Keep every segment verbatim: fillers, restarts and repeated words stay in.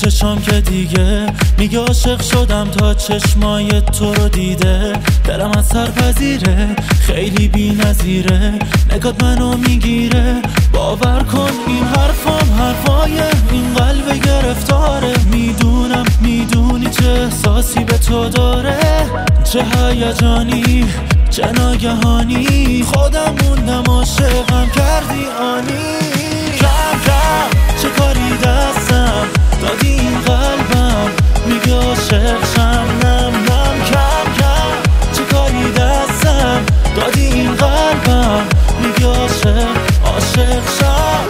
چشام که دیگه میگه عاشق شدم تا چشمای تو رو دیده. دلم از سر پذیره، خیلی بی نظیره، نگات منو میگیره. باور کن این حرفام حرفای این قلب گرفتاره. میدونم میدونی چه احساسی به تو داره، چه هیجانی چه ناگهانی. خودم موندم عاشقم کردی آنی. کم کم چه کاری دستم دادی این قلبم میگه عاشق شم. نم نم کم کم چه کاری دستم دادی این قلبم میگه عاشق عاشق شم.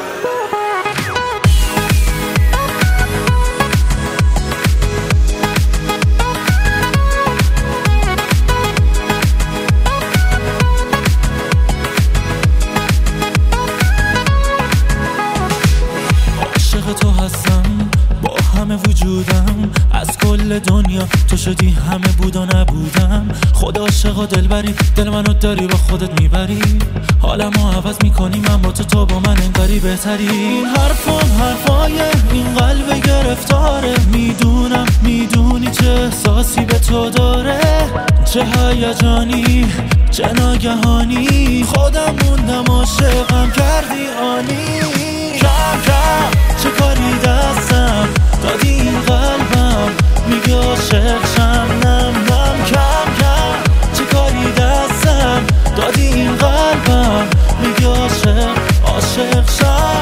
تو هستم با همه وجودم، از کل دنیا تو شدی همه بود و نبودم. خدا عاشق و دلبری، دل منو داری با خودت میبری. حالمو عوض میکنی من با تو، تو با من انگاری بهتری. این حرفم حرفای این قلب گرفتاره. میدونم میدونی چه احساسی به تو داره، چه هیجانی چه ناگهانی. خودم موندم عاشقم کردی آنی. کم کم چه کاری دستم دادی این قلبم میگه عاشق شم. نم نم کم کم چه کاری دستم دادی این قلبم میگه عاشق عاشق شم.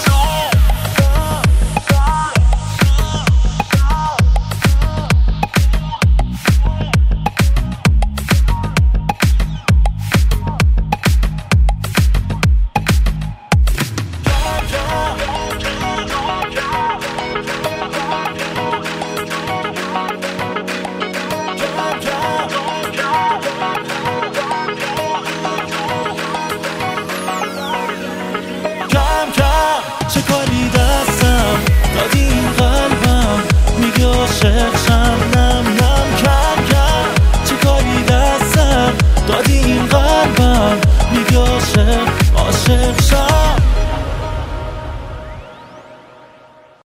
چه کاری دستم دادی این قلبم میگه عاشق شم. نم نم کم کم چه کاری دستم دادی این قلبم میگه عاشق عاشق شم.